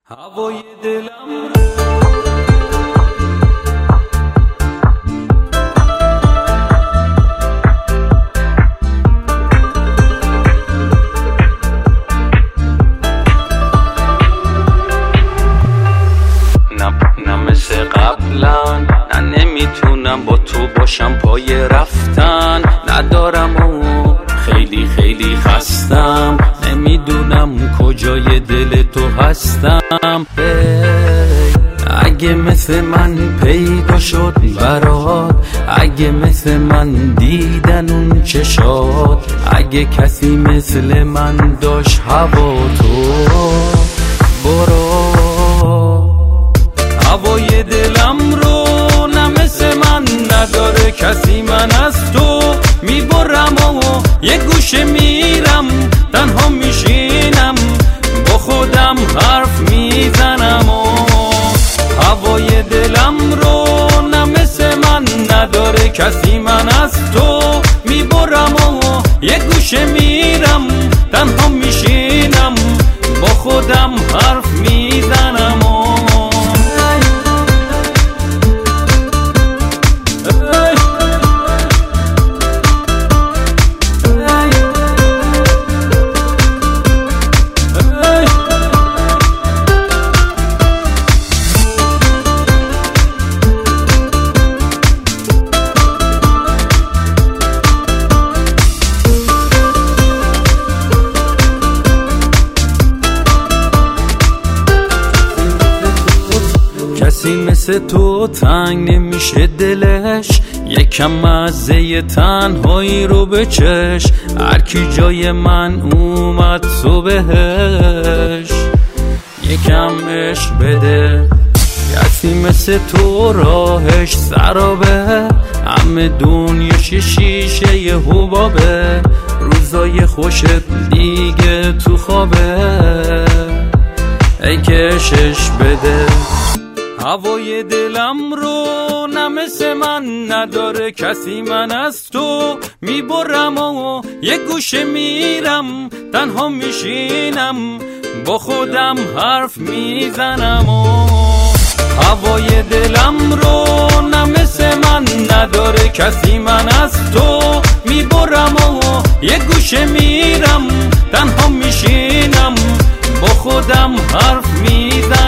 هوای دلم نه مثل قبلا، نه نمیتونم با تو باشم پای رفتن ندارم و خیلی خیلی خستم، نمیدونم کجای دل تو هستم. اگه مثل من پیدا شد برات، اگه مثل من دیدن اون چشات، اگه کسی مثل من داشت هوا تو برو هوای دلم رو. نه مثل من نداره کسی، من از تو میبرم و یه گوشه میرم، تنها میشینم با خودم حرف میزنم و هوای دلم رو. نه مثل من نداره کسی، من از تو میبرم و یه گوشه میرم، تنها میشینم با خودم حرف میزنم و کسی مثل تو تنگ نمیشه دلش، یکم مزه تنهایی رو بچش، هر کی جای من اومد تو بهش یکم عشق بده. کسی مثل تو راهش سرابه، همه دنیاش شیشه یه حبابه، روزای خوشت دیگه تو خوابه، ای کشش بده هوای دلم رو. نه مثل من نداره کسی، من از تو میبرم و یه گوشه میرم، تنها میشینم با خودم حرف میزنم و هوای دلم رو. نه مثل من نداره کسی، من از تو میبرم و یه گوشه میرم، تنها میشینم با خودم حرف میزنم.